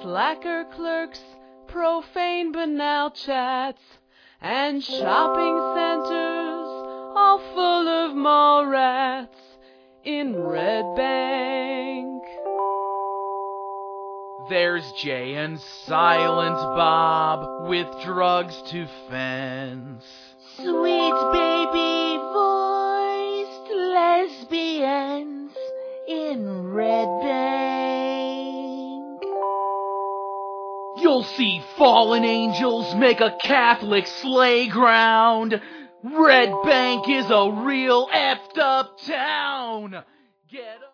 slacker clerks, profane banal chats, and shopping centers all full of mall rats in Red Bank. There's Jay and Silent Bob with drugs to fence. Sweet baby voiced lesbians in Red Bank. You'll see fallen angels make a Catholic sleigh ground. Red Bank is a real effed up town. Get